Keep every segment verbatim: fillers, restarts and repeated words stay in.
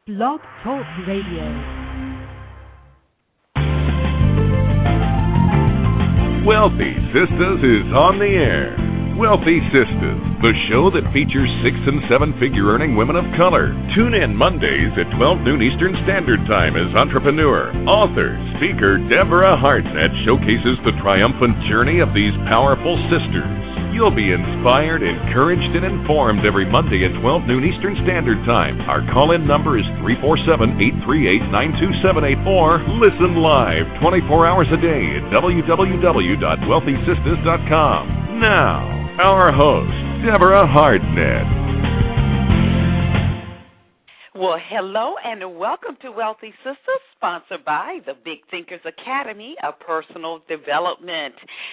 Blog Talk Radio. Wealthy Sistas is on the air. Wealthy Sistas, the show that features six and seven-figure earning women of color. Tune in Mondays at twelve noon Eastern Standard Time as entrepreneur, author, speaker Deborah Hartnett showcases the triumphant journey of these powerful sisters. You'll be inspired, encouraged, and informed every Monday at twelve noon Eastern Standard Time. Our call-in number is three four seven, eight three eight, nine two seven eight or listen live twenty-four hours a day at w w w dot wealthy sistas dot com. Now, our host, Deborah Hartnett. Well, hello and welcome to Wealthy Sistas, sponsored by the Big Thinkers Academy of Personal Development.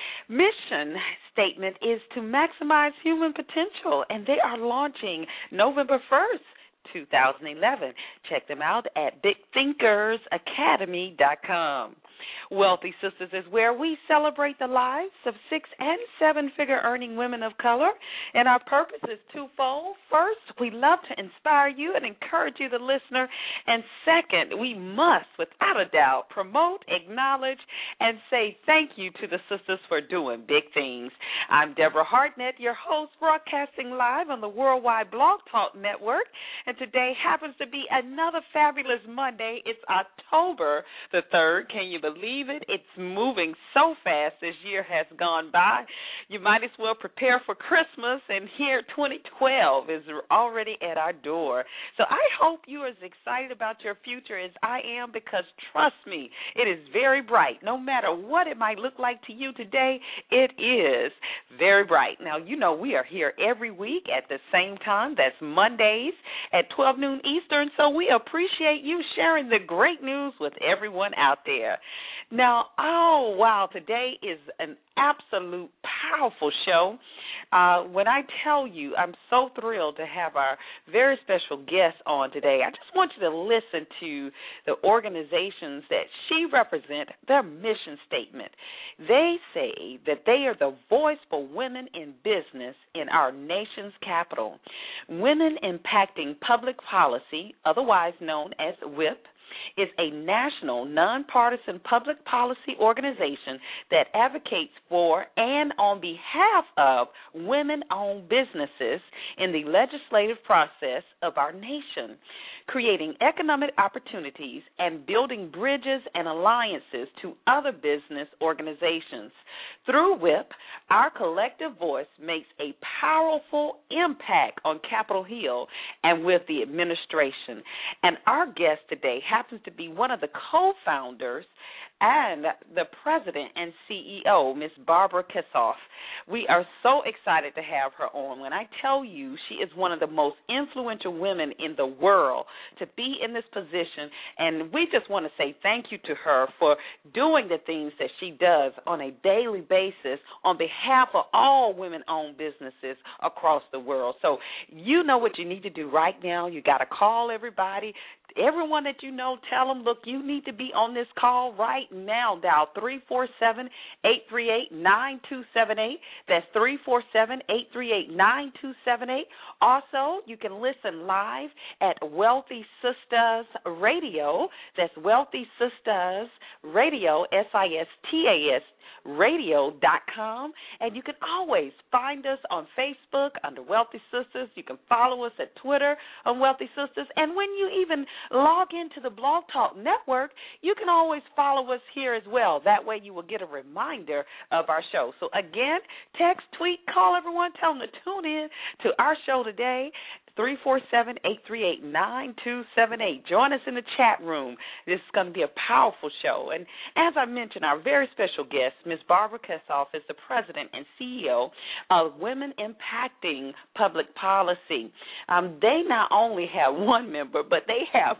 Mission statement is to maximize human potential, and they are launching November first, two thousand eleven. Check them out at big thinkers academy dot com. Wealthy Sistas is where we celebrate the lives of six- and seven-figure earning women of color, and our purpose is twofold. First, we love to inspire you and encourage you, the listener, and second, we must, without a doubt, promote, acknowledge, and say thank you to the sisters for doing big things. I'm Deborah Hartnett, your host, broadcasting live on the Worldwide Blog Talk Network, and today happens to be another fabulous Monday. It's October the third. Can you believe it? It's moving so fast. This year has gone by. You might as well prepare for Christmas, and here twenty twelve is already at our door. So I hope you are as excited about your future as I am, because trust me, it is very bright. No matter what it might look like to you today, it is very bright. Now, you know we are here every week at the same time. That's Mondays at twelve noon Eastern, so we appreciate you sharing the great news with everyone out there. Now, oh, wow, today is an absolute powerful show. Uh, when I tell you, I'm so thrilled to have our very special guest on today. I just want you to listen to the organizations that she represents, their mission statement. They say that they are the voice for women in business in our nation's capital. Women Impacting Public Policy, otherwise known as WIP, is a national, nonpartisan public policy organization that advocates for and on behalf of women-owned businesses in the legislative process of our nation, creating economic opportunities and building bridges and alliances to other business organizations. Through WIP, our collective voice makes a powerful impact on Capitol Hill and with the administration. And our guest today happens to be one of the co-founders and the president and C E O, Miz Barbara Kessoff. We are so excited to have her on. When I tell you she is one of the most influential women in the world to be in this position, and we just want to say thank you to her for doing the things that she does on a daily basis on behalf of all women-owned businesses across the world. So you know what you need to do right now. You got to call everybody. Everyone that you know, tell them, look, you need to be on this call right now. Dial three four seven, eight three eight, nine two seven eight. That's three four seven, eight three eight, nine two seven eight. Also, you can listen live at Wealthy Sistas Radio. That's Wealthy Sistas Radio, S I S T A S radio dot com, and you can always find us on Facebook under Wealthy Sistas. You can follow us at Twitter on Wealthy Sistas, and when you even log into the Blog Talk Network, you can always follow us here as well. That way you will get a reminder of our show. So again, text, tweet, call everyone, tell them to tune in to our show today, three four seven, eight three eight, nine two seven eight. Join us in the chat room. This is going to be a powerful show. And as I mentioned, our very special guest, Miz Barbara Kessoff, is the president and C E O of Women Impacting Public Policy. Um, they not only have one member, but they have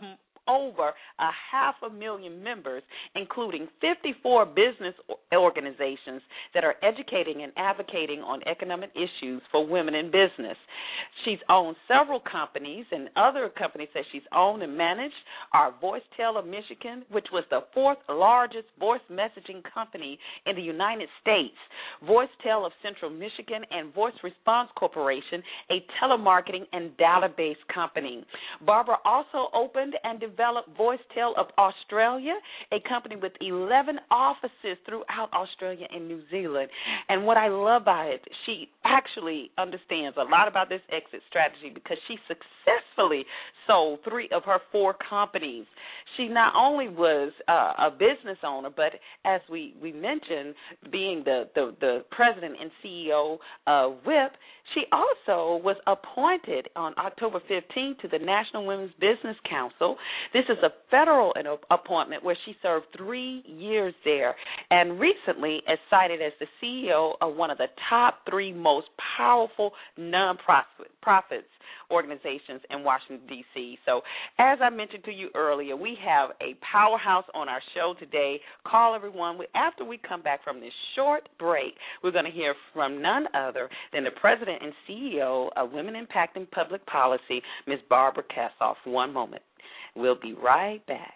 over a half a million members, including fifty-four business organizations that are educating and advocating on economic issues for women in business. She's owned several companies, and other companies that she's owned and managed are VoiceTel of Michigan, which was the fourth largest voice messaging company in the United States, VoiceTel of Central Michigan, and Voice Response Corporation, a telemarketing and database company. Barbara also opened and developed VoiceTel of Australia, a company with eleven offices throughout Australia and New Zealand. And what I love about it, she actually understands a lot about this exit strategy because she successfully sold three of her four companies. She not only was uh, a business owner, but as we, we mentioned, being the, the, the president and C E O of W I P, she also was appointed on October fifteenth to the National Women's Business Council. This is a federal appointment where she served three years there, and recently is cited as the C E O of one of the top three most powerful nonprofits organizations in Washington, D C So as I mentioned to you earlier, we have a powerhouse on our show today. Call everyone. After we come back from this short break, we're going to hear from none other than the president and C E O of Women Impacting Public Policy, Miz Barbara Kassoff. One moment. We'll be right back.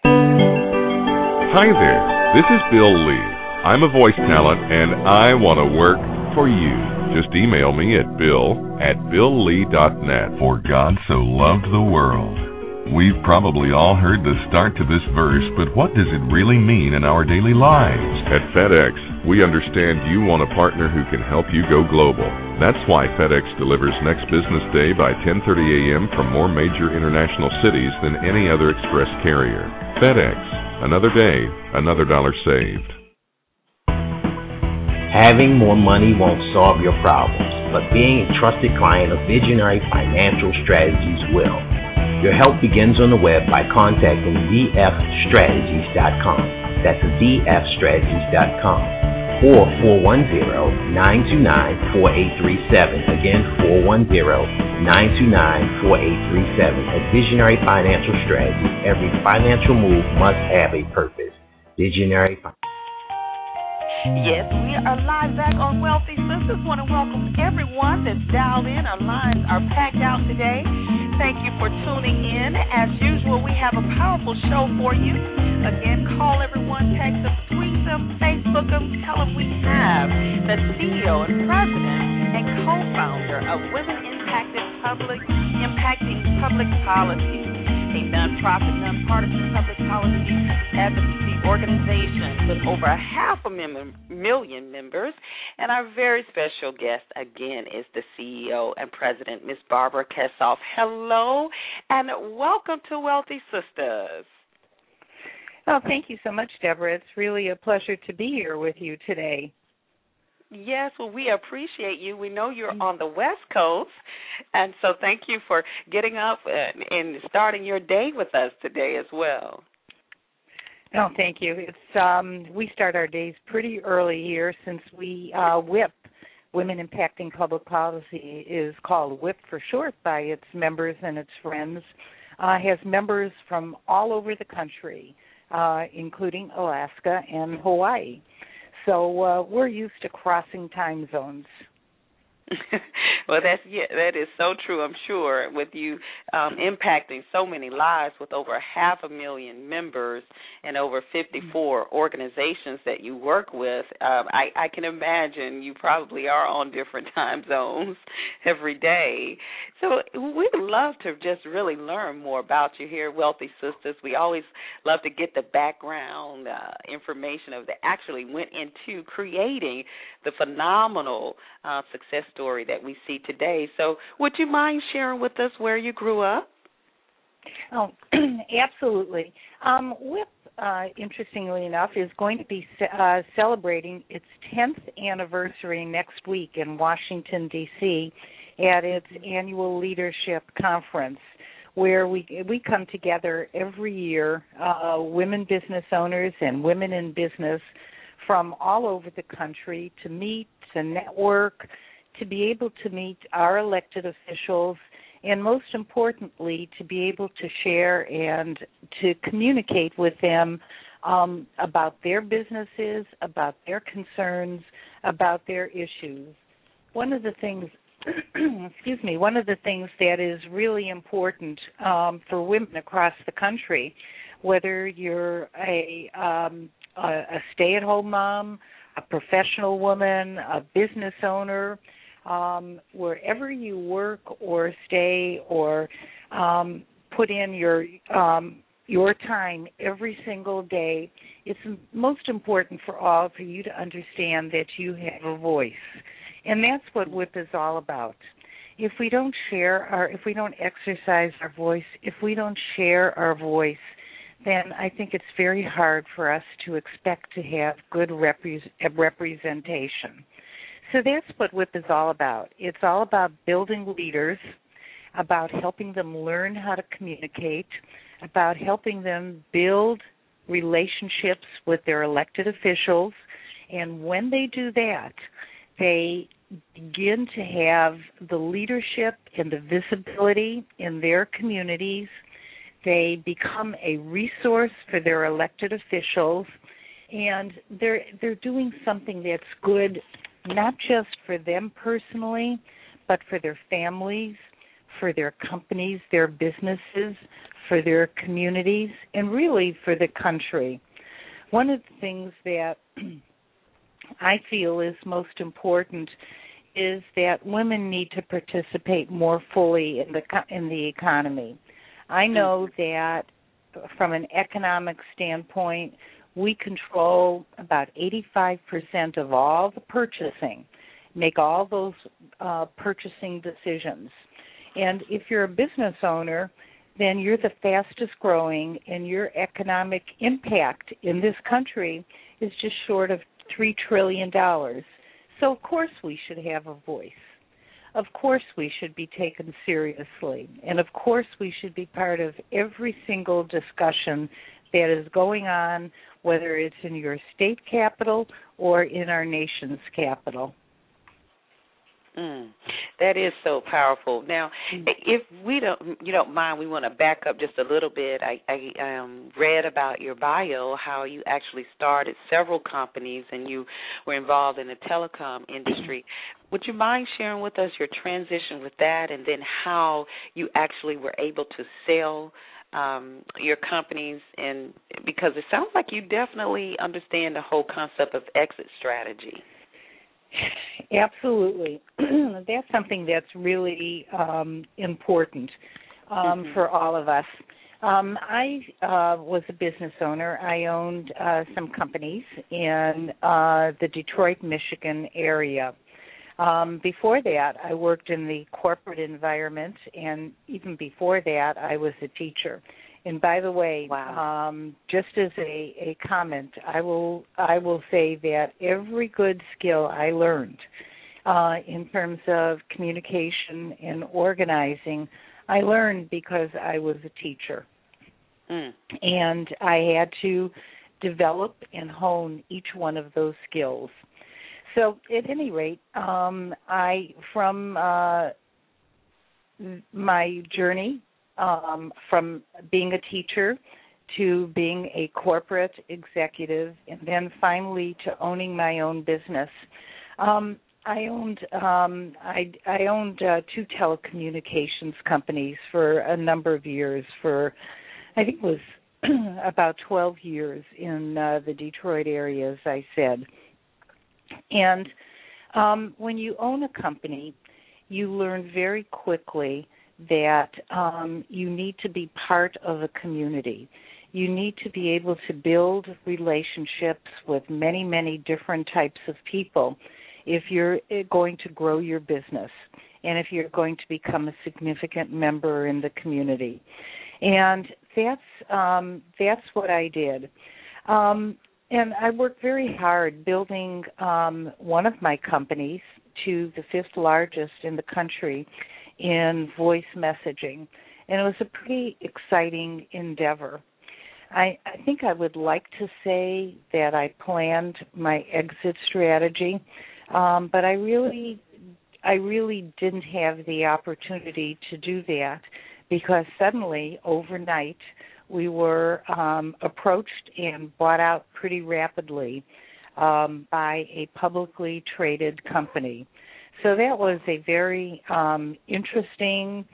Hi there. This is Bill Lee. I'm a voice talent, and I want to work for you. Just email me at bill at bill lee dot net. For God so loved the world. We've probably all heard the start to this verse, but what does it really mean in our daily lives? At FedEx, we understand you want a partner who can help you go global. That's why FedEx delivers next business day by ten thirty a.m. from more major international cities than any other express carrier. FedEx, another day, another dollar saved. Having more money won't solve your problems, but being a trusted client of Visionary Financial Strategies will. Your help begins on the web by contacting v f strategies dot com. That's v f strategies dot com. Or four one zero, nine two nine, four eight three seven. Again, four one zero, nine two nine, four eight three seven. At Visionary Financial Strategies, every financial move must have a purpose. Visionary Financial. Yes, we are live back on Wealthy Sistas. Want to welcome everyone that's dialed in. Our lines are packed out today. Thank you for tuning in. As usual, we have a powerful show for you. Again, call everyone, text them, tweet them, Facebook them, tell them we have the C E O and president and co-founder of Women Impacted Public Impacting Public Policy, a nonprofit, nonpartisan public policy advocacy organization with over a half a million members. And our very special guest, again, is the C E O and president, Miz Barbara Kassoff. Hello, and welcome to Wealthy Sistas. Oh, thank you so much, Deborah. It's really a pleasure to be here with you today. Yes, well, we appreciate you. We know you're on the West Coast, and so thank you for getting up and, and starting your day with us today as well. No, thank you. It's um, we start our days pretty early here since we uh, W I P, Women Impacting Public Policy, is called W I P for short by its members and its friends. Uh, has members from all over the country, uh, including Alaska and Hawaii. So uh, we're used to crossing time zones. Well, that's yeah, that is so true, I'm sure, with you um, impacting so many lives with over half a million members and over fifty-four organizations that you work with. Um, I, I can imagine you probably are on different time zones every day. So we'd love to just really learn more about you here, Wealthy Sistas. We always love to get the background uh, information of that actually went into creating the phenomenal uh, success story that we see today. So would you mind sharing with us where you grew up? Oh, absolutely. Um, W I P, uh, interestingly enough, is going to be uh, celebrating its tenth anniversary next week in Washington, D C at its annual leadership conference, where we we come together every year, uh, women business owners and women in business from all over the country to meet, to network, to be able to meet our elected officials and most importantly, to be able to share and to communicate with them um, about their businesses, about their concerns, about their issues. One of the things, excuse me, one of the things that is really important um, for women across the country, whether you're a, um, a, a stay-at-home mom, a professional woman, a business owner, um, wherever you work or stay or um, put in your um, your time every single day, it's most important for all for you to understand that you have a voice. And that's what W I P is all about. If we don't share our, if we don't exercise our voice, if we don't share our voice, then I think it's very hard for us to expect to have good repre- representation. So that's what W I P is all about. It's all about building leaders, about helping them learn how to communicate, about helping them build relationships with their elected officials, and when they do that, they begin to have the leadership and the visibility in their communities. They become a resource for their elected officials, and they're they're doing something that's good not just for them personally, but for their families, for their companies, their businesses, for their communities, and really for the country. One of the things that I feel is most important is that women need to participate more fully in the in the economy. I know that from an economic standpoint, we control about eighty-five percent of all the purchasing, make all those uh, purchasing decisions. And if you're a business owner, then you're the fastest growing, and your economic impact in this country is just short of three trillion dollars. So, of course, we should have a voice. Of course, we should be taken seriously. And, of course, we should be part of every single discussion that is going on, whether it's in your state capital or in our nation's capital. Mm, that is so powerful. Now, if we don't, you don't mind, we want to back up just a little bit. I, I um, read about your bio, how you actually started several companies and you were involved in the telecom industry. Would you mind sharing with us your transition with that, and then how you actually were able to sell um, your companies? And because it sounds like you definitely understand the whole concept of exit strategy. Absolutely. That's something that's really um, important um, mm-hmm. for all of us. Um, I uh, was a business owner. I owned uh, some companies in uh, the Detroit, Michigan area. Um, before that, I worked in the corporate environment, and even before that, I was a teacher. And by the way, wow. um, just as a, a comment, I will I will say that every good skill I learned uh, in terms of communication and organizing, I learned because I was a teacher. Mm. And I had to develop and hone each one of those skills. So at any rate, um, I from uh, my journey, Um, from being a teacher to being a corporate executive, and then finally to owning my own business. Um, I owned um, I, I owned uh, two telecommunications companies for a number of years. For I think it was about twelve years in uh, the Detroit area, as I said. And um, when you own a company, you learn very quickly that um, you need to be part of a community. You need to be able to build relationships with many, many different types of people if you're going to grow your business and if you're going to become a significant member in the community. And that's um, that's what I did. Um, and I worked very hard building um, one of my companies to the fifth largest in the country in voice messaging, and it was a pretty exciting endeavor. I, I think I would like to say that I planned my exit strategy, um, but I really, I really didn't have the opportunity to do that because suddenly, overnight, we were um, approached and bought out pretty rapidly um, by a publicly traded company. So that was a very um, interesting,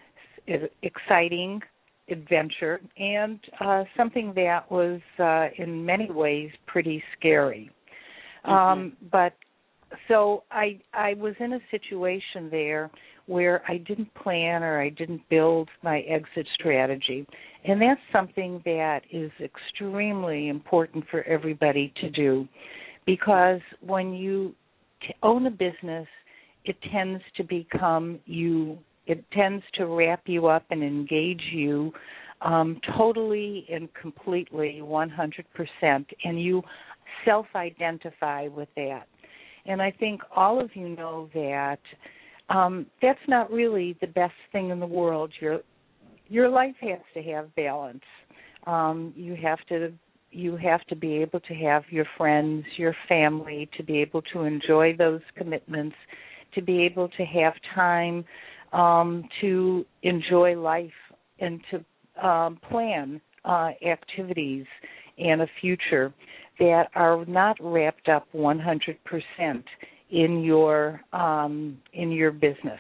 exciting adventure and uh, something that was uh, in many ways pretty scary. Mm-hmm. Um, but so I I was in a situation there where I didn't plan or I didn't build my exit strategy. And that's something that is extremely important for everybody to do because when you t- own a business, it tends to become you. It tends to wrap you up and engage you um, totally and completely, one hundred percent, and you self-identify with that. And I think all of you know that um, that's not really the best thing in the world. Your your life has to have balance. Um, you have to you have to be able to have your friends, your family, to be able to enjoy those commitments, to be able to have time um, to enjoy life and to um, plan uh, activities and a future that are not wrapped up one hundred percent in your um, in your business.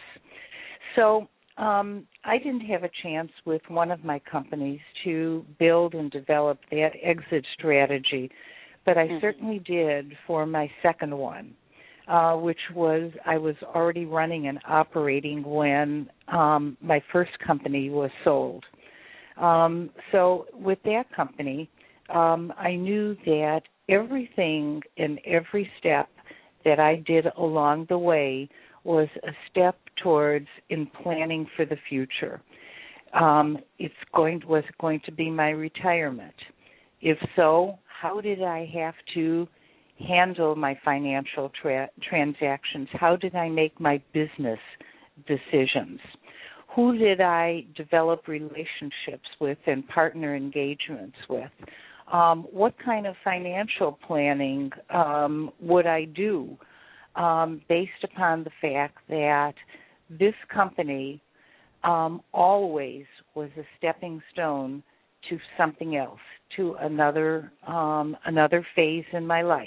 So um, I didn't have a chance with one of my companies to build and develop that exit strategy, but I mm-hmm. certainly did for my second one, uh, which was I was already running and operating when um, my first company was sold. Um, so with that company, um, I knew that everything and every step that I did along the way was a step towards in planning for the future. Um, it's going to, was going to be my retirement. If so, how did I have to handle my financial tra- transactions? How did I make my business decisions? Who did I develop relationships with and partner engagements with? Um, what kind of financial planning um, would I do um, based upon the fact that this company um, always was a stepping stone to something else, to another um, another phase in my life.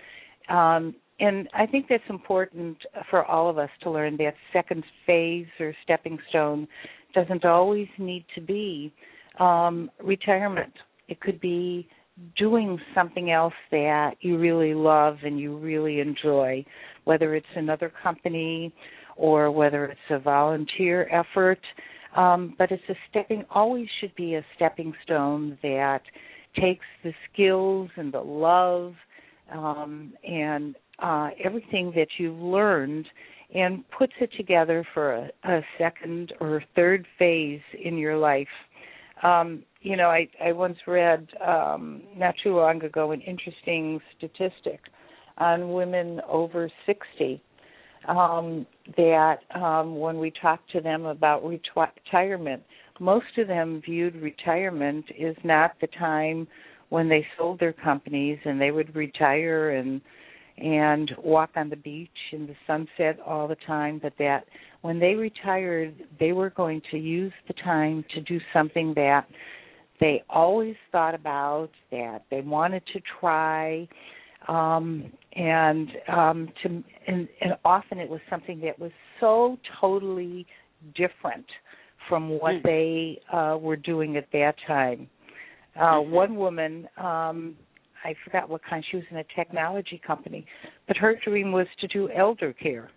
Um, and I think that's important for all of us to learn that second phase or stepping stone doesn't always need to be um, retirement. It could be doing something else that you really love and you really enjoy, whether it's another company or whether it's a volunteer effort. Um, but it's a stepping, always should be a stepping stone that takes the skills and the love um, and uh, everything that you've learned and puts it together for a, a second or third phase in your life. Um, you know, I, I once read um, not too long ago an interesting statistic on women over sixty um, that um, when we talked to them about reti- retirement, most of them viewed retirement is not the time when they sold their companies and they would retire and and walk on the beach in the sunset all the time, but that when they retired, they were going to use the time to do something that they always thought about, that they wanted to try, um, and um, to and, and often it was something that was so totally different from what mm. they uh, were doing at that time. Uh, mm-hmm. One woman, um, I forgot what kind, she was in a technology company, but her dream was to do elder care.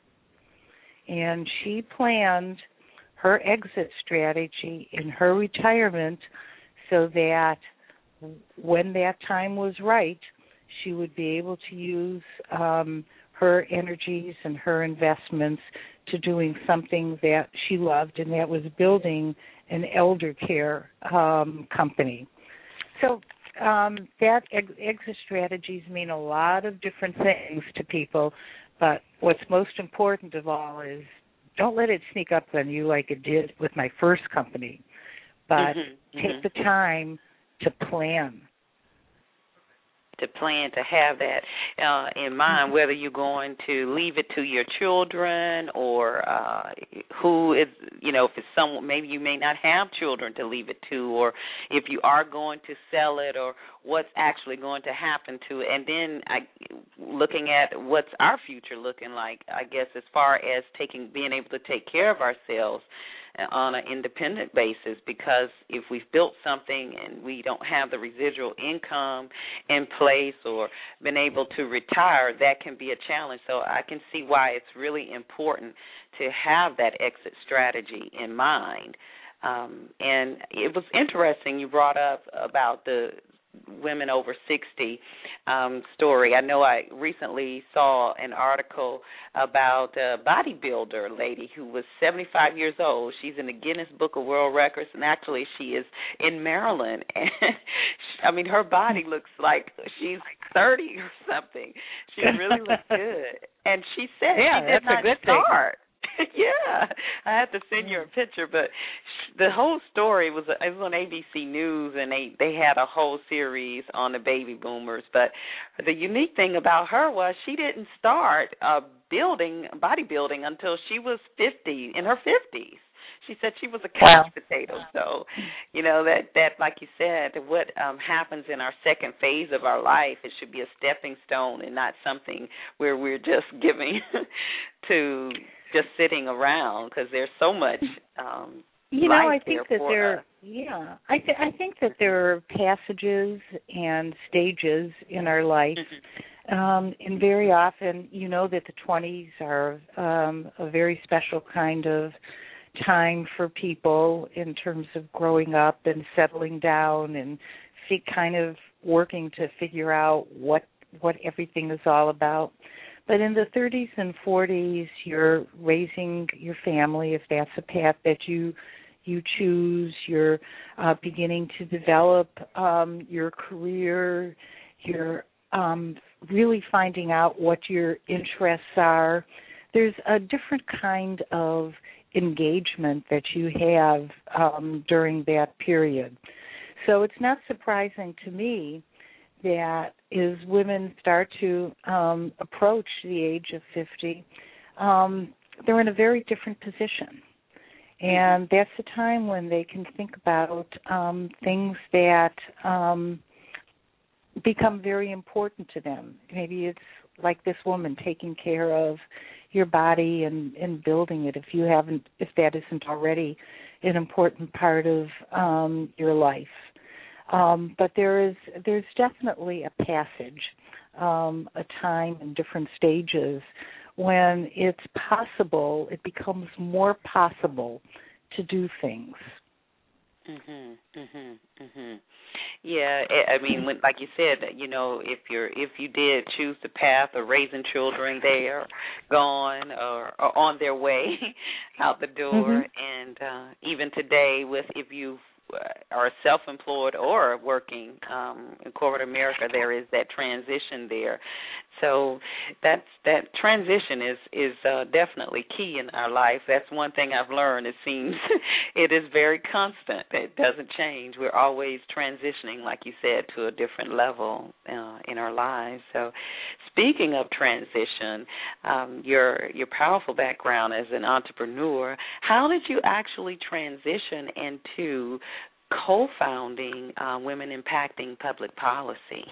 And she planned her exit strategy in her retirement so that when that time was right, she would be able to use um, her energies and her investments to doing something that she loved, and that was building an elder care um, company. So um, that ex- exit strategies mean a lot of different things to people, but what's most important of all is don't let it sneak up on you like it did with my first company, but mm-hmm, take mm-hmm. the time to plan. to plan to have that uh, in mind, whether you're going to leave it to your children or uh, who is, you know, if it's someone, maybe you may not have children to leave it to, or if you are going to sell it, or what's actually going to happen to it. And then I, looking at what's our future looking like, I guess, as far as taking, being able to take care of ourselves on an independent basis, because if we've built something and we don't have the residual income in place or been able to retire, that can be a challenge. So I can see why it's really important to have that exit strategy in mind. Um, and it was interesting you brought up about the women over sixty um, story. I know I recently saw an article about a bodybuilder lady who was seventy-five years old. She's in the Guinness Book of World Records, and actually she is in Maryland. And I mean, her body looks like she's thirty or something. She really looks good. And she said yeah, she did that's not a good start. Yeah, I have to send you a picture, but the whole story was it was on A B C News, and they they had a whole series on the baby boomers. But the unique thing about her was she didn't start uh, building bodybuilding until she was fifty, in her fifties. She said she was a couch wow. potato. So, you know, that, that like you said, what um, happens in our second phase of our life, it should be a stepping stone and not something where we're just giving to just sitting around, because there's so much um, you know, I think that there, us. yeah, I, th- I think that there are passages and stages in our life. Mm-hmm. Um, and very often, you know, that the twenties are um, a very special kind of time for people in terms of growing up and settling down and fi- kind of working to figure out what what everything is all about. But in the thirties and forties, you're raising your family, if that's a path that you you choose. You're uh, beginning to develop um, your career. You're um, really finding out what your interests are. There's a different kind of engagement that you have um, during that period. So it's not surprising to me that as women start to um, approach the age of fifty, um, they're in a very different position. And that's the time when they can think about um, things that um, become very important to them. Maybe it's like this woman taking care of your body and, and building it if you haven't, if that isn't already an important part of um, your life. Um, but there is there's definitely a passage, um, a time in different stages when it's possible, it becomes more possible to do things. Mhm, mhm, mhm. Yeah, I mean, when, like you said, you know, if you're if you did choose the path of raising children, they are gone or, or on their way out the door. Mm-hmm. And uh, even today, with if you are self-employed or working um, in corporate America, there is that transition there. So that's, that transition is is uh, definitely key in our life. That's one thing I've learned. It seems it is very constant. It doesn't change. We're always transitioning, like you said, to a different level uh, in our lives. So speaking of transition, um, your your powerful background as an entrepreneur, how did you actually transition into co-founding uh, Women Impacting Public Policy?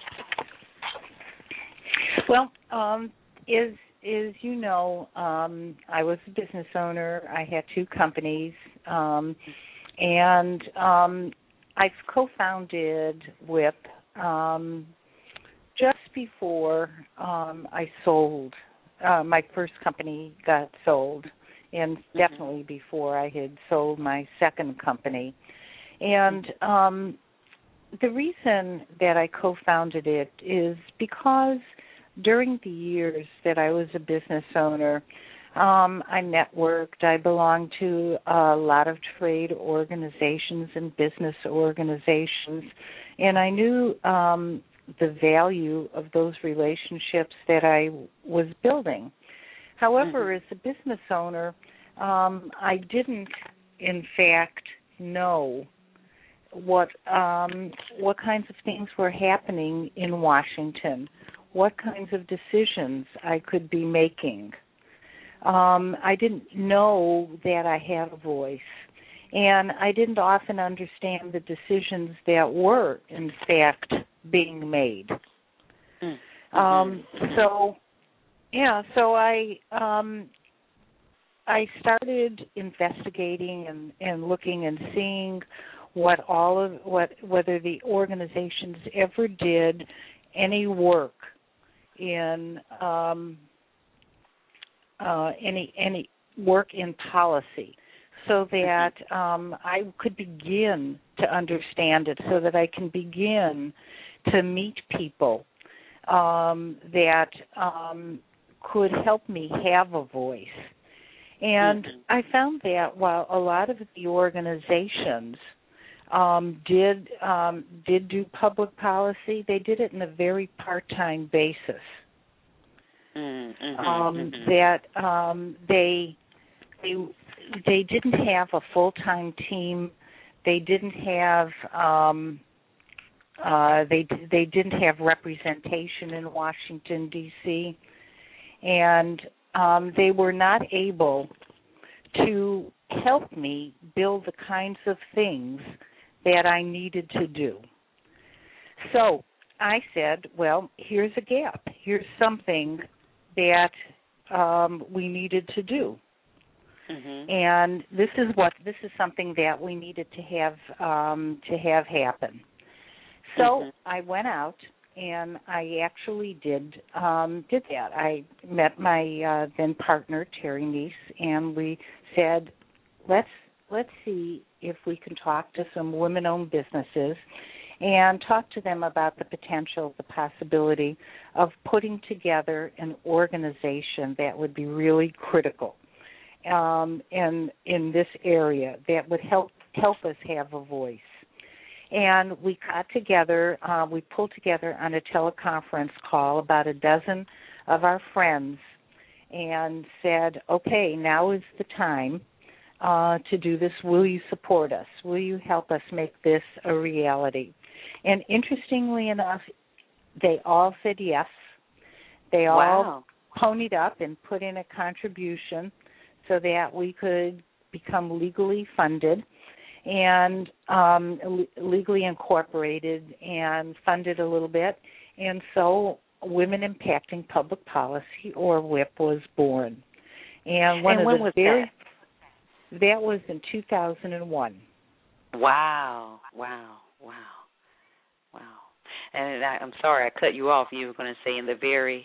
Well, um, as, as you know, um, I was a business owner. I had two companies, um, and um, I co-founded WIP um, just before um, I sold. Uh, my first company got sold, and definitely before I had sold my second company. And um, the reason that I co-founded it is because during the years that I was a business owner, um, I networked. I belonged to a lot of trade organizations and business organizations, and I knew um, the value of those relationships that I was building. However, mm-hmm. as a business owner, um, I didn't, in fact, know what um, what kinds of things were happening in Washington, what kinds of decisions I could be making. Um, I didn't know that I had a voice, and I didn't often understand the decisions that were, in fact, being made. Mm-hmm. Um, so, yeah, so I um, I started investigating and, and looking and seeing what all of what whether the organizations ever did any work in um, uh, any any work in policy, so that um, I could begin to understand it, so that I can begin to meet people um, that um, could help me have a voice. And mm-hmm. I found that while a lot of the organizations um, did um, did do public policy, they did it in a very part-time basis. Mm-hmm. Um, that um, they they they didn't have a full-time team. They didn't have um, uh, they they didn't have representation in Washington D C, and um, they were not able to help me build the kinds of things that I needed to do. So I said, well, here's a gap. Here's something that um, we needed to do. Mm-hmm. And this is what this is something that we needed to have um, to have happen. So mm-hmm. I went out and I actually did um, did that. I met my uh, then partner Terry Neese, and we said, let's let's see if we can talk to some women-owned businesses and talk to them about the potential, the possibility of putting together an organization that would be really critical um, in in this area, that would help help us have a voice. And we got together, uh, we pulled together on a teleconference call about a dozen of our friends and said, okay, now is the time uh, to do this. Will you support us? Will you help us make this a reality? And interestingly enough, they all said yes. They all wow. ponied up and put in a contribution so that we could become legally funded and um, legally incorporated and funded a little bit. And so Women Impacting Public Policy, or W I P, was born. And one and of when the was very that? That was in two thousand one. Wow, wow, wow, wow. And I, I'm sorry I cut you off. You were going to say in the very...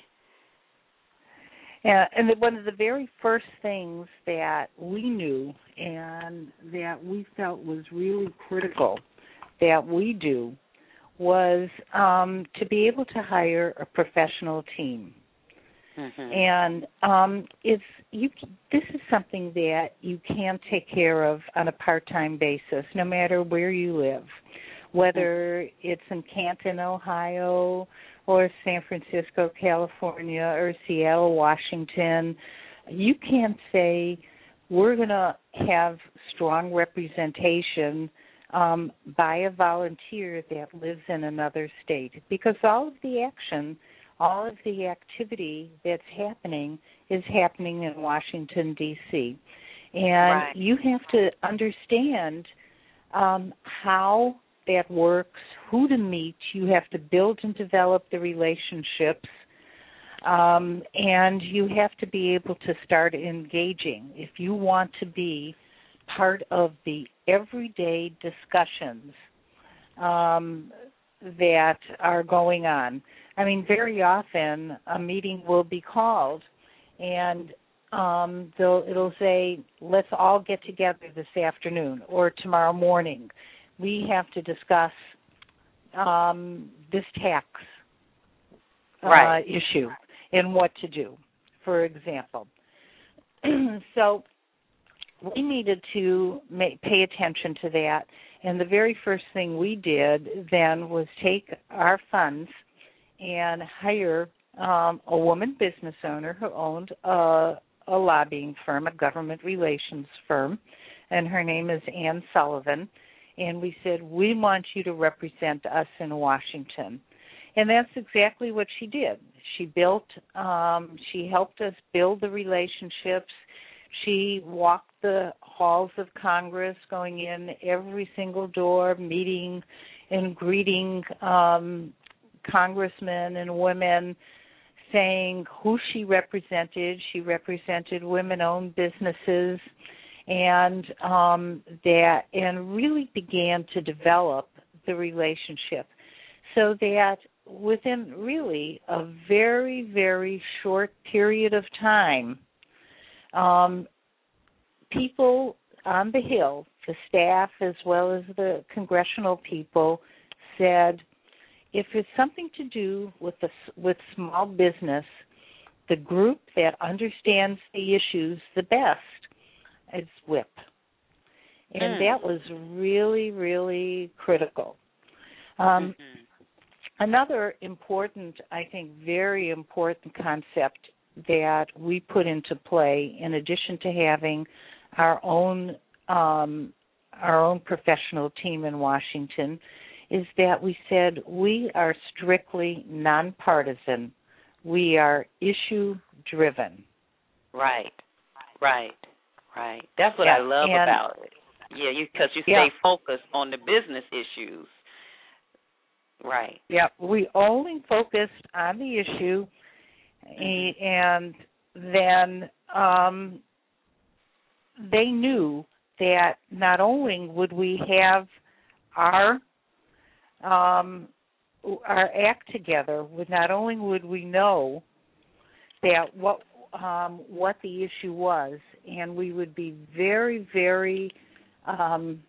Uh, and the, one of the very first things that we knew and that we felt was really critical that we do was um, to be able to hire a professional team. Mm-hmm. And um, it's you. This is something that you can take care of on a part-time basis, no matter where you live, whether mm-hmm. it's in Canton, Ohio, or San Francisco, California, or Seattle, Washington. You can say, we're going to have strong representation um, by a volunteer that lives in another state, because all of the action, all of the activity that's happening is happening in Washington, D C And right. you have to understand um, how that works, who to meet. You have to build and develop the relationships, um, and you have to be able to start engaging if you want to be part of the everyday discussions um, that are going on. I mean, very often a meeting will be called, and um, they'll, it'll say, let's all get together this afternoon or tomorrow morning. We have to discuss um, this tax uh, right. issue and what to do, for example. So we needed to make, pay attention to that, and the very first thing we did then was take our funds and hire um, a woman business owner who owned a, a lobbying firm, a government relations firm, and her name is Ann Sullivan. and we said, we want you to represent us in Washington. And that's exactly what she did. She built, um, she helped us build the relationships. She walked the halls of Congress, going in every single door, meeting and greeting um, congressmen and women, saying who she represented. She represented women-owned businesses, and um, that, and really began to develop the relationship, so that within really a very, very short period of time, um, people on the Hill, the staff as well as the congressional people, said, if it's something to do with the, with small business, the group that understands the issues the best is W I P. And mm. that was really, really critical. Um, mm-hmm. Another important, I think very important concept that we put into play, in addition to having our own um, our own professional team in Washington, is that we said we are strictly nonpartisan. We are issue-driven. Right, right, right. That's what yeah, I love and, about it. Yeah, because you, you yeah. stay focused on the business issues. Right. Yeah, we only focused on the issue, mm-hmm. and then um, they knew that not only would we have our um, our act together, would not only would we know that what um, what the issue was, and we would be very, very um,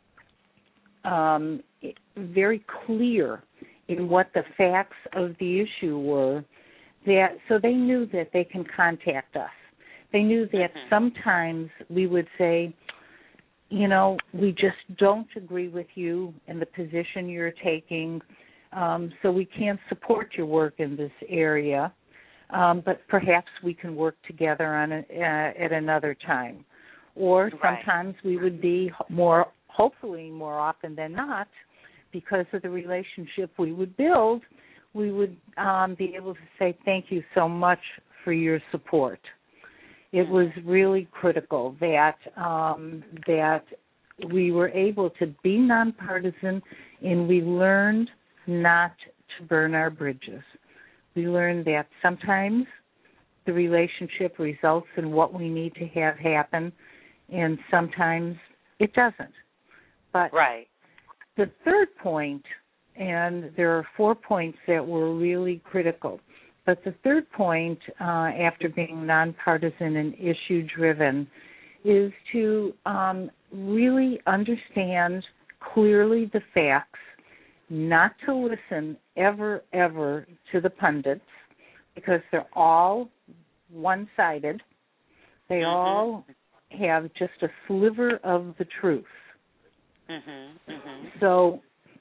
um, very clear in what the facts of the issue were, that so they knew that they can contact us. They knew that mm-hmm. sometimes we would say, you know, we just don't agree with you and the position you're taking, um, so we can't support your work in this area, um, but perhaps we can work together on a, uh, at another time. Or right. sometimes we would be more, hopefully more often than not, because of the relationship we would build, we would um, be able to say thank you so much for your support. It was really critical that um, that we were able to be nonpartisan, and we learned not to burn our bridges. We learned that sometimes the relationship results in what we need to have happen, and sometimes it doesn't. But right. the third point, and there are four points that were really critical, but the third point, uh, after being nonpartisan and issue-driven, is to um, really understand clearly the facts, not to listen ever, ever to the pundits, because they're all one-sided. They mm-hmm. all have just a sliver of the truth. Mm-hmm. Mm-hmm. So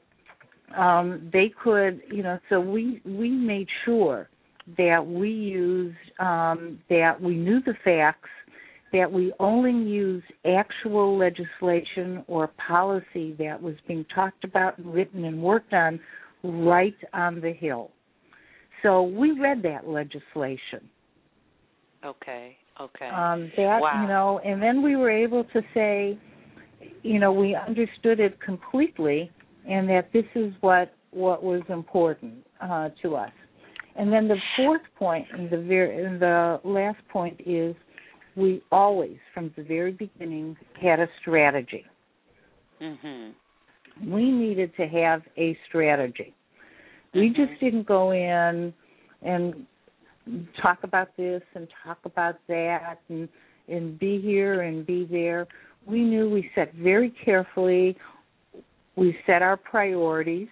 um, they could, you know, so we we made sure that we used, um, that we knew the facts, that we only used actual legislation or policy that was being talked about and written and worked on right on the Hill. So we read that legislation. Okay, okay. Um, that, wow. you know, and then we were able to say, you know, we understood it completely, and that this is what, what was important uh, to us. And then the fourth point, and the very, and the last point is, we always, from the very beginning, had a strategy. Mm-hmm. We needed to have a strategy. We mm-hmm. just didn't go in and talk about this and talk about that and, and be here and be there. We knew we set very carefully, we set our priorities.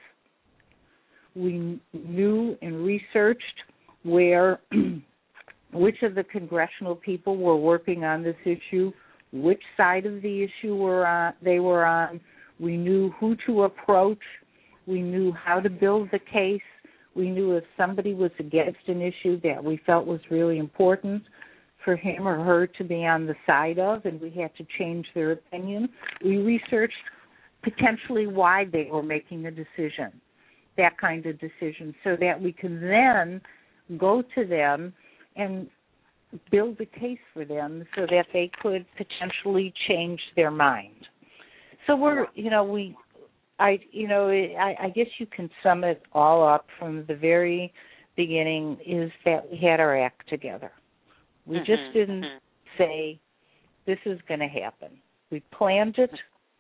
We knew and researched where, which of the congressional people were working on this issue, which side of the issue were on, they were on. We knew who to approach. We knew how to build the case. We knew if somebody was against an issue that we felt was really important for him or her to be on the side of, and we had to change their opinion. We researched potentially why they were making a decision, that kind of decision, so that we can then go to them and build a case for them so that they could potentially change their mind. So we're, you know, we, I, you know, I, I guess you can sum it all up from the very beginning is that we had our act together. We mm-hmm. just didn't mm-hmm. say, this is going to happen. We planned it.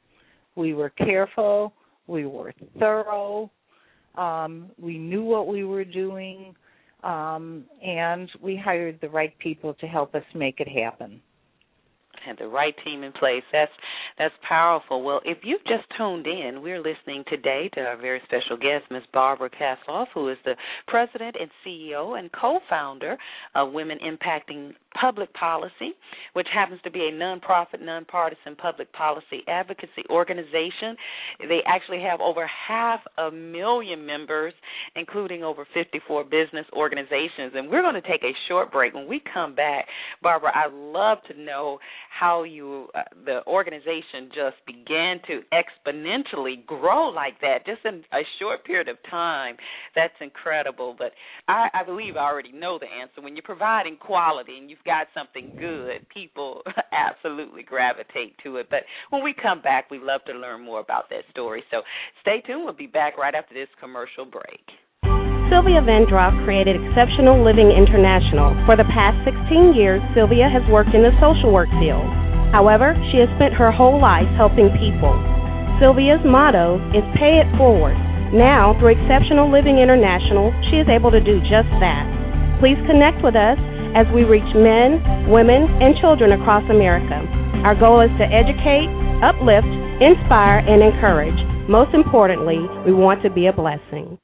We were careful. We were thorough. Um, we knew what we were doing. Um, and we hired the right people to help us make it happen. And the right team in place. That's that's powerful. Well, if you've just tuned in, we're listening today to our very special guest, Miz Barbara Kasloff, who is the president and C E O and co-founder of Women Impacting Public Policy, which happens to be a nonprofit, nonpartisan public policy advocacy organization. They actually have over half a million members, including over fifty-four business organizations. And we're going to take a short break. When we come back, Barbara, I'd love to know how you, uh, the organization just began to exponentially grow like that just in a short period of time. That's incredible. But I, I believe I already know the answer. When you're providing quality and you've got something good, people absolutely gravitate to it. But when we come back, we'd love to learn more about that story. So stay tuned. We'll be back right after this commercial break. Sylvia Vendroff created Exceptional Living International. For the past sixteen years, Sylvia has worked in the social work field. However, she has spent her whole life helping people. Sylvia's motto is pay it forward. Now, through Exceptional Living International, she is able to do just that. Please connect with us as we reach men, women, and children across America. Our goal is to educate, uplift, inspire, and encourage. Most importantly, we want to be a blessing.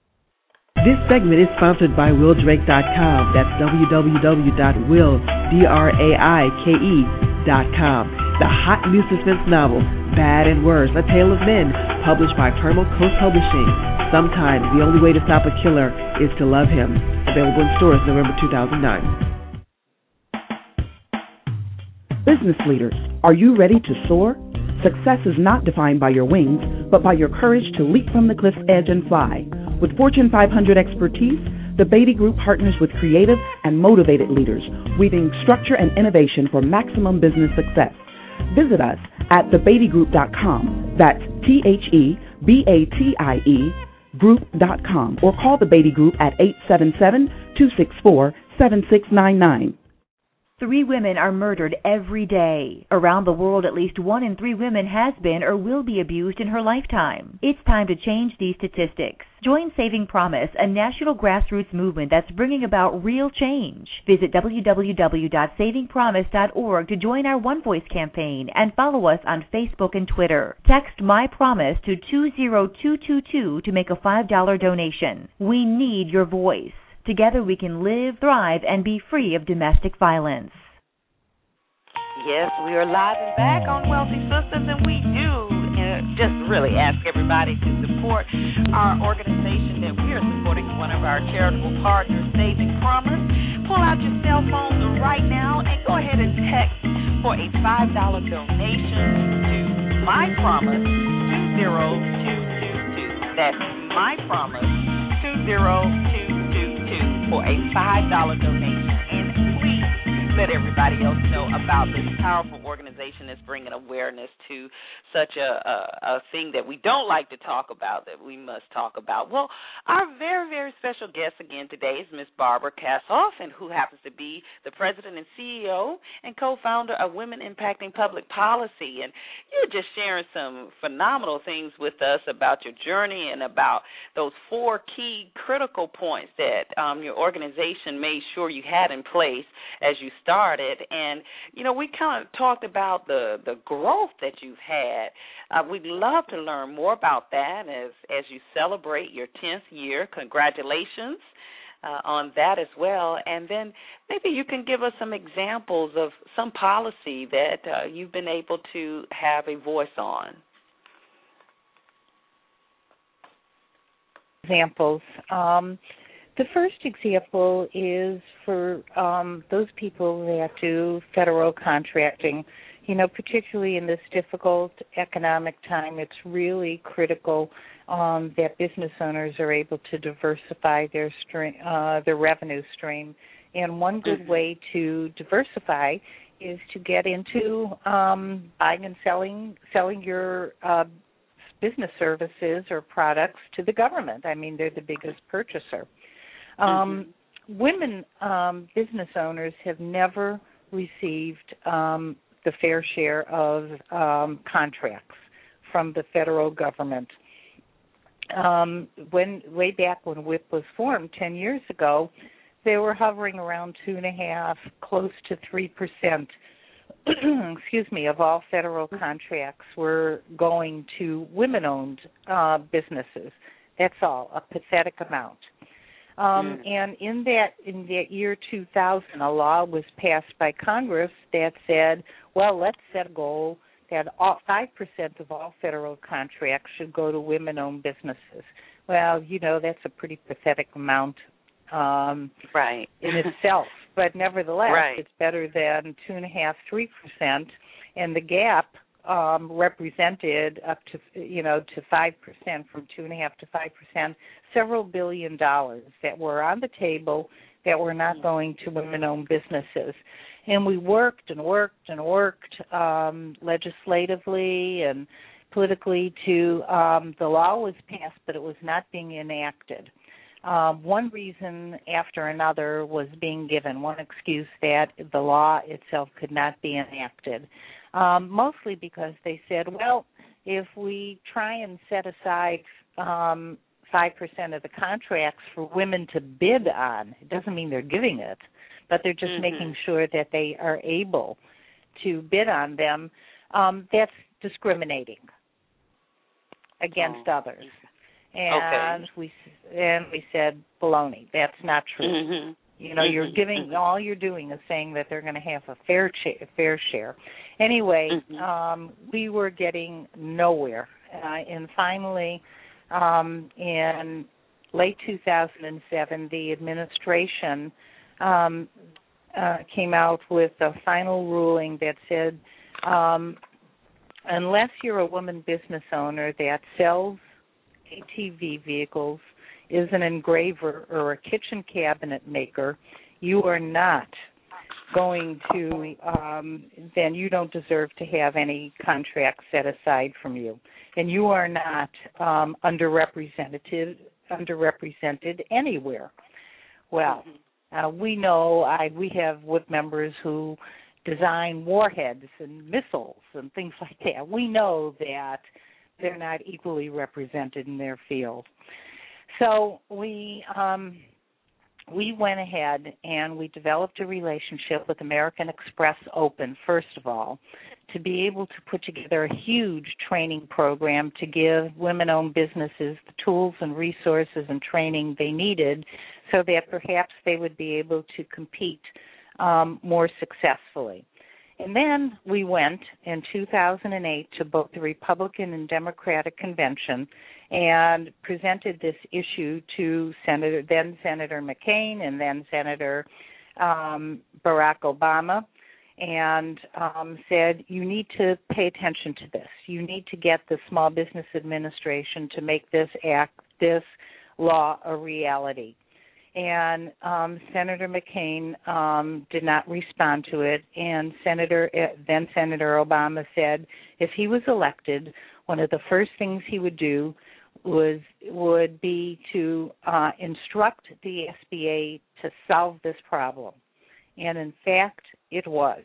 This segment is sponsored by Will Drake dot com. That's w w w dot will drake dot com. The hot new suspense novel, Bad and Worse, A Tale of Men, published by Permal Coast Publishing. Sometimes the only way to stop a killer is to love him. Available in stores November two thousand nine. Business leaders, are you ready to soar? Success is not defined by your wings, but by your courage to leap from the cliff's edge and fly. With Fortune five hundred expertise, the Beatty Group partners with creative and motivated leaders, weaving structure and innovation for maximum business success. Visit us at the beatty group dot com. That's T H E B A T I E group dot com. Or call the Beatty Group at eight seven seven, two six four, seven six nine nine. Three women are murdered every day. Around the world, at least one in three women has been or will be abused in her lifetime. It's time to change these statistics. Join Saving Promise, a national grassroots movement that's bringing about real change. Visit w w w dot saving promise dot org to join our One Voice campaign and follow us on Facebook and Twitter. Text My Promise to two zero two two two to make a five dollar donation. We need your voice. Together we can live, thrive, and be free of domestic violence. Yes, we are live and back on Wealthy Sistas, and we do uh, just really ask everybody to support our organization that we are supporting, one of our charitable partners, Saving Promise. Pull out your cell phones right now and go ahead and text for a five dollar donation to My Promise two zero two two two. That's My Promise two zero two two two for a five dollar donation. And please let everybody else know about this powerful organization that's bringing awareness to such a, a, a thing that we don't like to talk about, that we must talk about. Well, our very, very special guest again today is Miz Barbara Kasloff, and who happens to be the president and C E O and co-founder of Women Impacting Public Policy. And you're just sharing some phenomenal things with us about your journey and about those four key critical points that um, your organization made sure you had in place as you started. And, you know, we kind of talked about the, the growth that you've had. Uh, we'd love to learn more about that as, as you celebrate your tenth year. Congratulations uh, on that as well. And then maybe you can give us some examples of some policy that uh, you've been able to have a voice on. Examples. Um, The first example is for um, those people that do federal contracting. you know, particularly in this difficult economic time, it's really critical um, that business owners are able to diversify their stream, uh, their revenue stream. And one good mm-hmm. way to diversify is to get into um, buying and selling, selling your uh, business services or products to the government. I mean, they're the biggest purchaser. Um, mm-hmm. Women um, business owners have never received um, the fair share of um, contracts from the federal government. Um, when way back when W I P was formed ten years ago, they were hovering around two and a half, close to three percent. excuse me, of all federal contracts were going to women-owned uh, businesses. That's all, a pathetic amount. Um, mm. And in that in that year two thousand, a law was passed by Congress that said, well, let's set a goal that all, five percent of all federal contracts should go to women-owned businesses. Well, you know, that's a pretty pathetic amount um, right. in itself. But nevertheless, right. it's better than two and a half, three percent, and the gap um, represented up to you know to five percent, from two and a half to five percent, several billion dollars that were on the table that were not going to women-owned businesses. And we worked and worked and worked um, legislatively and politically to um, the law was passed, but it was not being enacted. Um, one reason after another was being given, one excuse that the law itself could not be enacted, um, mostly because they said, well, if we try and set aside um, five percent of the contracts for women to bid on, it doesn't mean they're giving it, but they're just mm-hmm. making sure that they are able to bid on them, um, that's discriminating against oh. others. And okay. we and we said, baloney, that's not true. Mm-hmm. You know, mm-hmm. you're giving, mm-hmm. all you're doing is saying that they're going to have a fair, cha- fair share. Anyway, mm-hmm. um, we were getting nowhere. Uh, and finally, um, in late two thousand seven, the administration um, uh, came out with a final ruling that said, um, unless you're a woman business owner that sells A T V vehicles, is an engraver or a kitchen cabinet maker, you are not going to, um, then you don't deserve to have any contract set aside from you. And you are not um, underrepresented, underrepresented anywhere. Well, uh, we know, I, we have W I P members who design warheads and missiles and things like that. We know that they're not equally represented in their field. So we um, we went ahead and we developed a relationship with American Express Open, first of all, to be able to put together a huge training program to give women-owned businesses the tools and resources and training they needed so that perhaps they would be able to compete um, more successfully. And then we went in two thousand eight to both the Republican and Democratic convention and presented this issue to Senator, then Senator McCain and then Senator um, Barack Obama, and um, said, you need to pay attention to this. You need to get the Small Business Administration to make this act, this law a reality. And um, Senator McCain um, did not respond to it, and Senator uh, then Senator Obama said if he was elected, one of the first things he would do was would be to uh, instruct the S B A to solve this problem. And in fact, it was.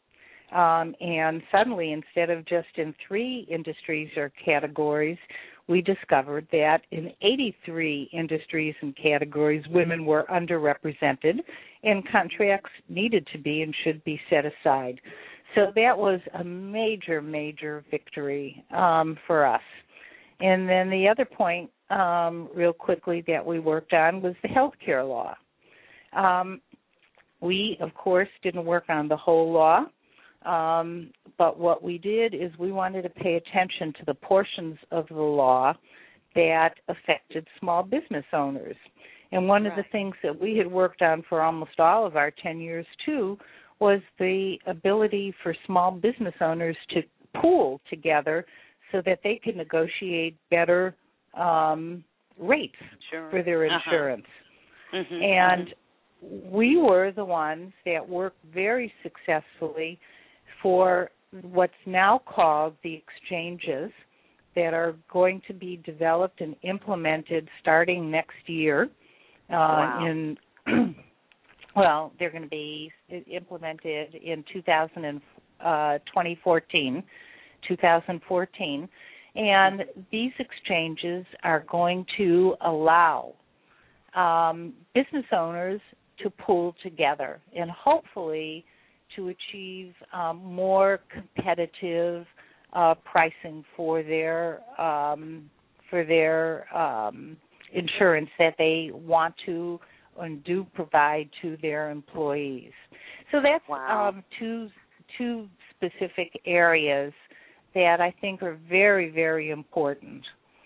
Um, and suddenly, instead of just in three industries or categories, we discovered that in eighty-three industries and categories, women were underrepresented, and contracts needed to be and should be set aside. So that was a major, major victory um, for us. And then the other point, um, real quickly, that we worked on was the health care law. Um, we, of course, didn't work on the whole law. Um, but what we did is we wanted to pay attention to the portions of the law that affected small business owners. And one right. of the things that we had worked on for almost all of our ten years, too, was the ability for small business owners to pool together so that they could negotiate better um, rates sure. for their insurance. Uh-huh. Mm-hmm. And mm-hmm. we were the ones that worked very successfully for what's now called the exchanges that are going to be developed and implemented starting next year. Uh, wow. In well, they're going to be implemented in two thousand fourteen, and these exchanges are going to allow um, business owners to pool together and hopefully to achieve um, more competitive uh, pricing for their um, for their um, insurance that they want to and do provide to their employees. So that's wow. um, two two specific areas that I think are very, very important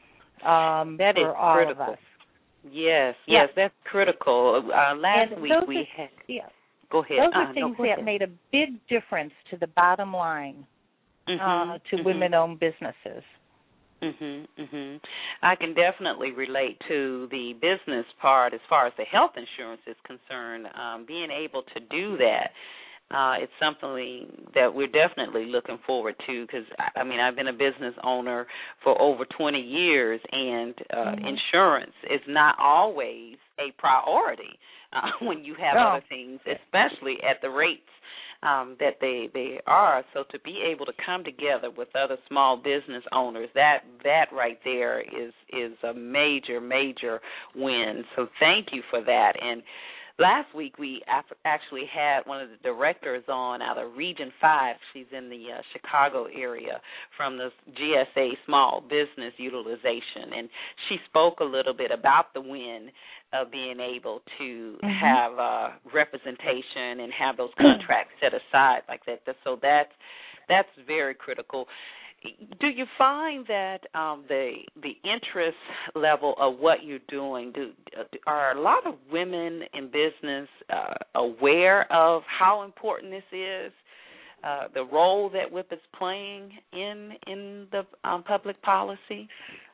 um, that for is all critical. of us. Yes, yes, yes, that's critical. Uh, last and week we are, had. Yeah, go ahead. Those are uh, things no, that ahead. made a big difference to the bottom line mm-hmm, uh, to mm-hmm. women-owned businesses. Mhm, mhm. I can definitely relate to the business part as far as the health insurance is concerned. Um, being able to do that, uh, it's something that we're definitely looking forward to. Because I mean, I've been a business owner for over twenty years, and uh, mm-hmm. insurance is not always a priority uh, when you have no. other things, especially at the rates Um, that they, they are. So to be able to come together with other small business owners, that that right there is is a major, major win. So thank you for that. And last week we actually had one of the directors on out of Region five. She's in the uh, Chicago area from the G S A Small Business Utilization. And she spoke a little bit about the win of being able to mm-hmm. have uh, representation and have those contracts set aside like that. So that's, that's very critical. Do you find that um, the the interest level of what you're doing, do, are a lot of women in business uh, aware of how important this is, uh, the role that W I P is playing in in the um, public policy?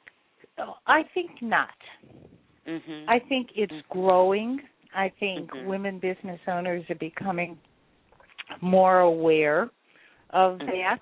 I think not. Mm-hmm. I think it's mm-hmm. growing. I think mm-hmm. women business owners are becoming more aware of mm-hmm. that.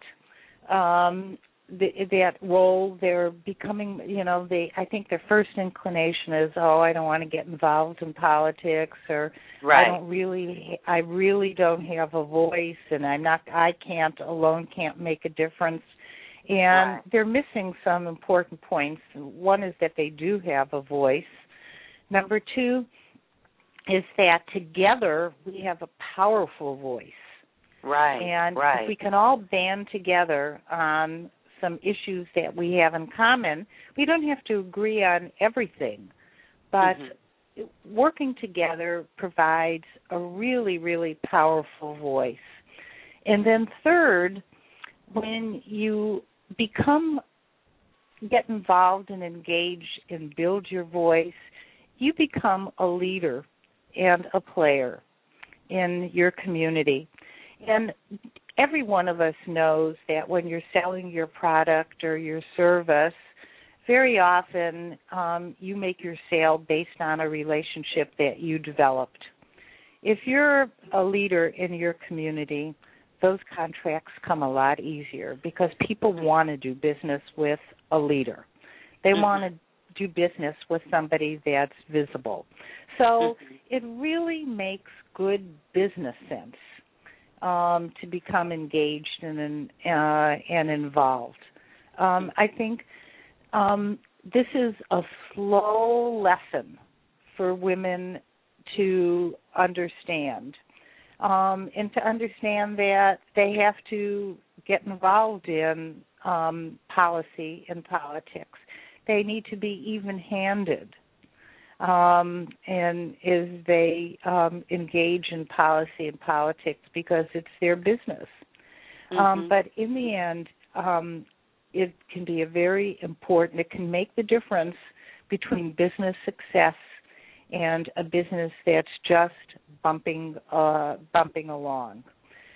Um, the, that role, they're becoming, you know, they. I think their first inclination is, oh, I don't want to get involved in politics, or right. I don't really, I really don't have a voice, and I'm not, I can't alone can't make a difference. And right. they're missing some important points. One is that they do have a voice. Number two is that together we have a powerful voice. Right, and right. if we can all band together on some issues that we have in common, we don't have to agree on everything, but mm-hmm. working together provides a really, really powerful voice. And then third, when you become, get involved and engage and build your voice, you become a leader and a player in your community. And every one of us knows that when you're selling your product or your service, very often um, you make your sale based on a relationship that you developed. If you're a leader in your community, those contracts come a lot easier because people want to do business with a leader. They mm-hmm. want to do business with somebody that's visible. So mm-hmm. it really makes good business sense um, to become engaged and uh, and involved. Um, I think um, this is a slow lesson for women to understand. Um, and to understand that they have to get involved in um, policy and politics. They need to be even-handed um, and as they um, engage in policy and politics because it's their business. Mm-hmm. Um, but in the end, um, it can be a very important, it can make the difference between business success and a business that's just bumping uh, bumping along.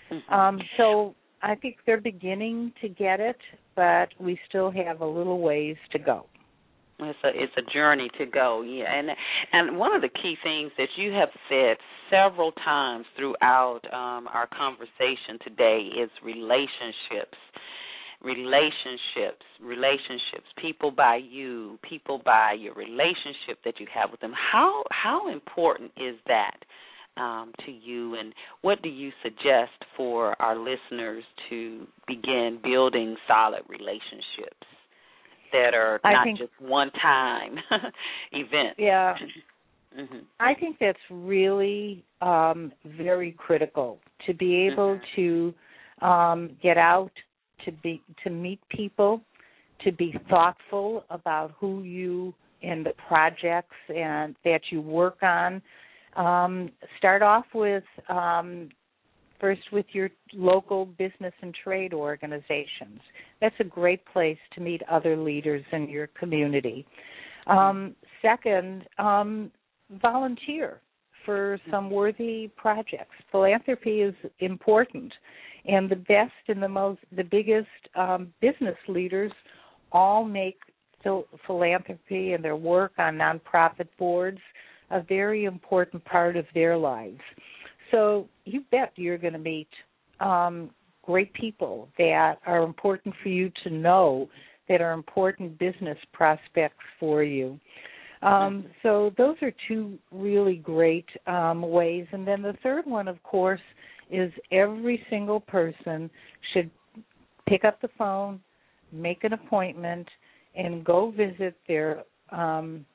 Mm-hmm. Um, so I think they're beginning to get it, but we still have a little ways to go. It's a it's a journey to go, yeah. And and one of the key things that you have said several times throughout um, our conversation today is relationships. Relationships, relationships. People by you, people by your relationship that you have with them. How how important is that um, to you, and what do you suggest for our listeners to begin building solid relationships that are I not think, just one-time events? Yeah. Mm-hmm. I think that's really um, very critical, to be able mm-hmm. to um, get out, to be to meet people, to be thoughtful about who you and the projects and that you work on. Um, start off with um, first with your local business and trade organizations. That's a great place to meet other leaders in your community. Um, second, um, volunteer for some worthy projects. Philanthropy is important, and the best and the most, the biggest um, business leaders all make phil- philanthropy and their work on nonprofit boards a very important part of their lives. So you bet you're going to meet um, great people that are important for you to know, that are important business prospects for you. Um, so those are two really great um, ways. And then the third one, of course, is every single person should pick up the phone, make an appointment, and go visit their um,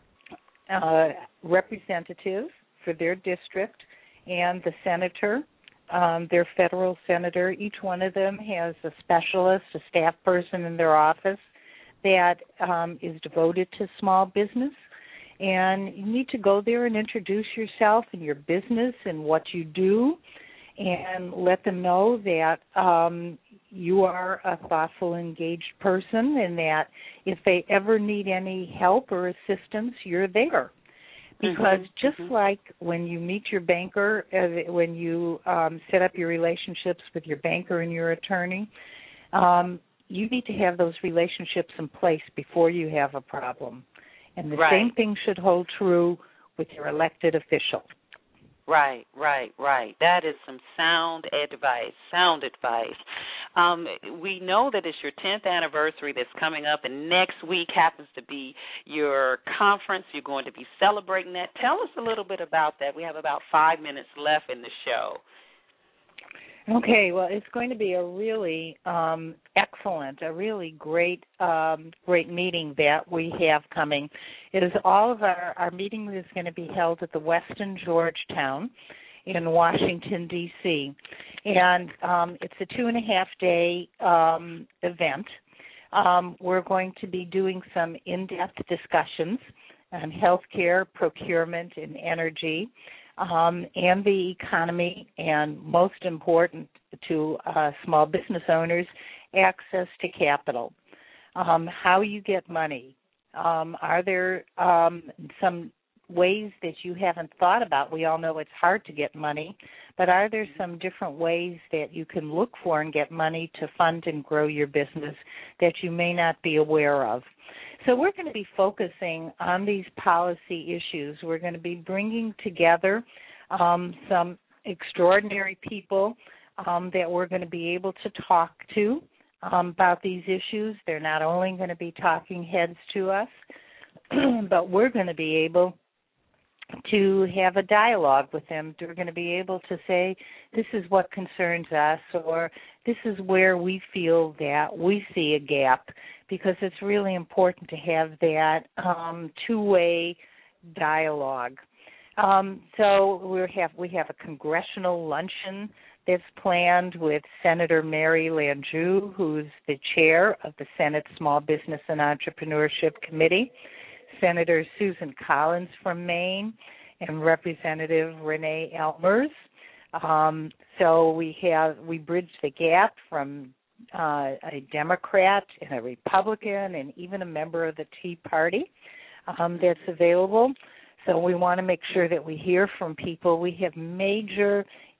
uh, representative for their district and the senator, um, their federal senator. Each one of them has a specialist, a staff person in their office that um, is devoted to small business. And you need to go there and introduce yourself and your business and what you do, and let them know that um, you are a thoughtful, engaged person, and that if they ever need any help or assistance, you're there. Because mm-hmm. just mm-hmm. like when you meet your banker, uh, when you um, set up your relationships with your banker and your attorney, um, you need to have those relationships in place before you have a problem. And the right. same thing should hold true with your elected official. Right, right, right. That is some sound advice, sound advice. Um, we know that it's your tenth anniversary that's coming up, and next week happens to be your conference. You're going to be celebrating that. Tell us a little bit about that. We have about five minutes left in the show. Okay, well, it's going to be a really um, excellent, a really great, um, great meeting that we have coming. It is all of our, our meeting is going to be held at the Westin Georgetown in Washington, D C, and um, it's a two and a half day um, event. Um, we're going to be doing some in-depth discussions on healthcare, procurement, and energy. Um, and the economy, and most important to uh, small business owners, access to capital. Um, how you get money. Um, are there um, some ways that you haven't thought about? We all know it's hard to get money, but are there some different ways that you can look for and get money to fund and grow your business that you may not be aware of? So we're going to be focusing on these policy issues. We're going to be bringing together um, some extraordinary people um, that we're going to be able to talk to um, about these issues. They're not only going to be talking heads to us, but we're going to be able to have a dialogue with them. We're going to be able to say, this is what concerns us, or this is where we feel that we see a gap, because it's really important to have that um, two-way dialogue. Um, so we have we have a congressional luncheon that's planned with Senator Mary Landrieu, who's the chair of the Senate Small Business and Entrepreneurship Committee, Senator Susan Collins from Maine, and Representative Renee Elmers. Um, so we have we bridge the gap from uh, a Democrat and a Republican and even a member of the Tea Party um, that's available. So we want to make sure that we hear from people. We have major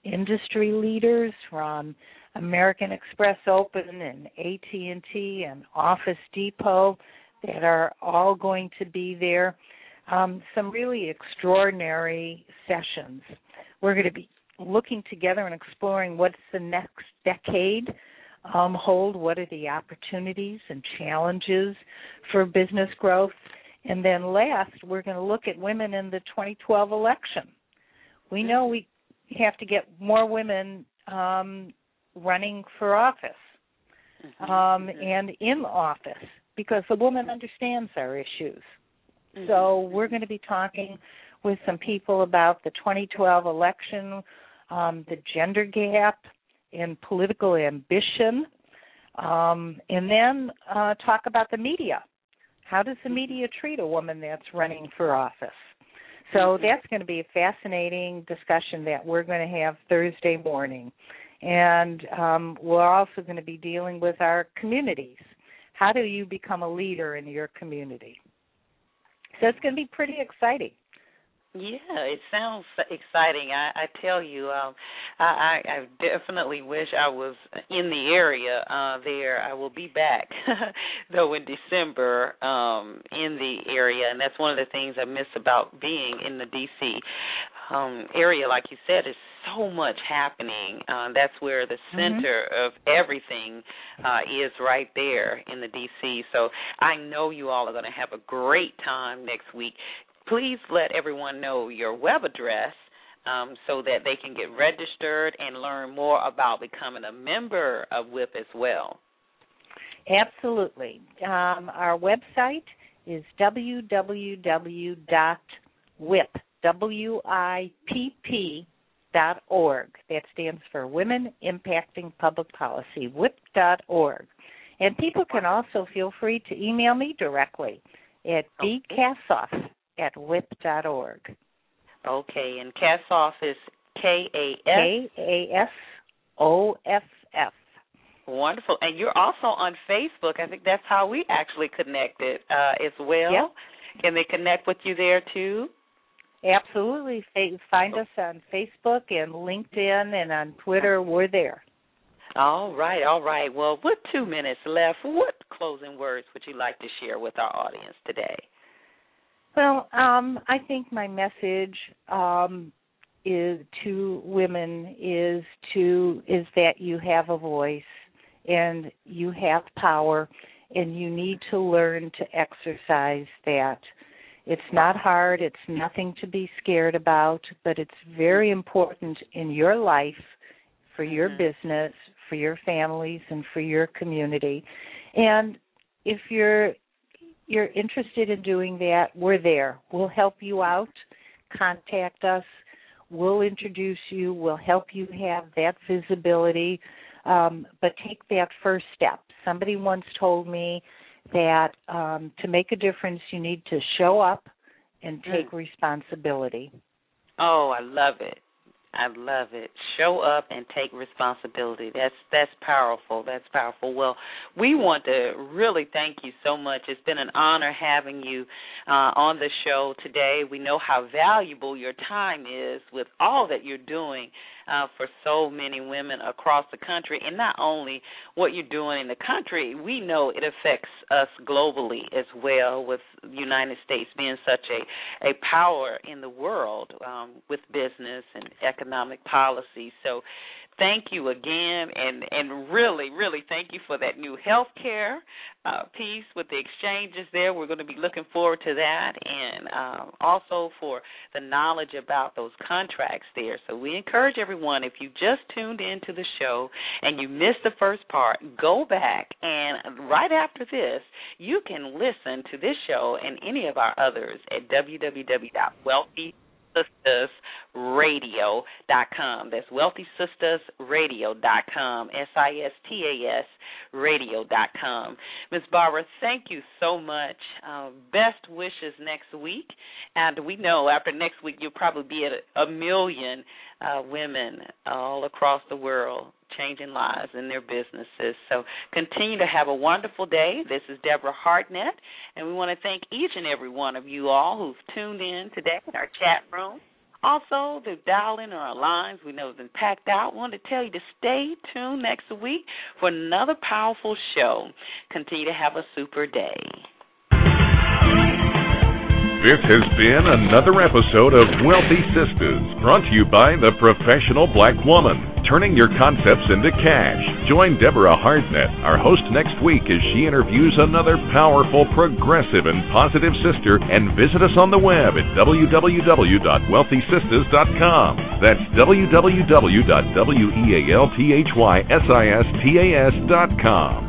industry leaders from American Express Open and A T and T and Office Depot that are all going to be there. Um, some really extraordinary sessions. We're going to be looking together and exploring what's the next decade um, hold, what are the opportunities and challenges for business growth. And then last, we're going to look at women in the twenty twelve election. We know we have to get more women um, running for office um, and in office because the woman understands our issues. So we're going to be talking with some people about the twenty twelve election, um, the gender gap in political ambition, um, and then uh, talk about the media. How does the media treat a woman that's running for office? So that's going to be a fascinating discussion that we're going to have Thursday morning. And um, we're also going to be dealing with our communities. How do you become a leader in your community? So it's going to be pretty exciting. Yeah, it sounds exciting. I, I tell you, um, I, I definitely wish I was in the area uh, there. I will be back, though, in December um, in the area, and that's one of the things I miss about being in the D C um, area. Like you said, there's so much happening. Uh, that's where the center mm-hmm. of everything uh, is, right there in the D C. So I know you all are going to have a great time next week. Please let everyone know your web address um, so that they can get registered and learn more about becoming a member of W I P as well. Absolutely. Um, our website is w w w dot whip, W I P P, dot org. That stands for Women Impacting Public Policy, W I P dot org. And people can also feel free to email me directly at b kassoff at whip dot org. Okay, and Kassoff is K A S? K A S O F F. Wonderful. And you're also on Facebook. I think that's how we actually connected uh, as well. Yep. Can they connect with you there, too? Absolutely. Find us on Facebook and LinkedIn and on Twitter. We're there. All right, all right. Well, with two minutes left, what closing words would you like to share with our audience today? Well, um, I think my message um, is to women is to is that you have a voice and you have power, and you need to learn to exercise that. It's not hard. It's nothing to be scared about, but it's very important in your life, for your mm-hmm. business, for your families, and for your community. And if you're you're interested in doing that, we're there. We'll help you out. Contact us. We'll introduce you. We'll help you have that visibility. Um, but take that first step. Somebody once told me that um, to make a difference, you need to show up and take mm. responsibility. Oh, I love it. I love it. Show up and take responsibility. That's that's powerful. That's powerful. Well, we want to really thank you so much. It's been an honor having you uh, on the show today. We know how valuable your time is with all that you're doing uh, for so many women across the country. And not only what you're doing in the country, we know it affects us globally as well, with the United States being such a, a power in the world um, with business and economic policy. So thank you again, and, and really, really thank you for that new health care uh, piece with the exchanges there. We're going to be looking forward to that, and um, also for the knowledge about those contracts there. So we encourage everyone, if you just tuned into the show and you missed the first part, go back, and right after this, you can listen to this show and any of our others at w w w dot wealthy sisters radio dot com. That's wealthy sisters radio dot com, S I S T A S radio dot com. Miz Barbara, thank you so much. Uh, best wishes next week. And we know after next week you'll probably be at a, a million uh, women all across the world changing lives in their businesses. So continue to have a wonderful day. This is Deborah Hartnett, and we want to thank each and every one of you all who've tuned in today in our chat room. Also, the dial-in or our lines we know have been packed out. I want to tell you to stay tuned next week for another powerful show. Continue to have a super day. This has been another episode of Wealthy Sistas, brought to you by the Professional Black Woman, turning your concepts into cash. Join Deborah Hardnett, our host, next week as she interviews another powerful, progressive, and positive sister, and visit us on the web at w w w dot wealthy sistas dot com. That's w w w dot wealthysistas dot com.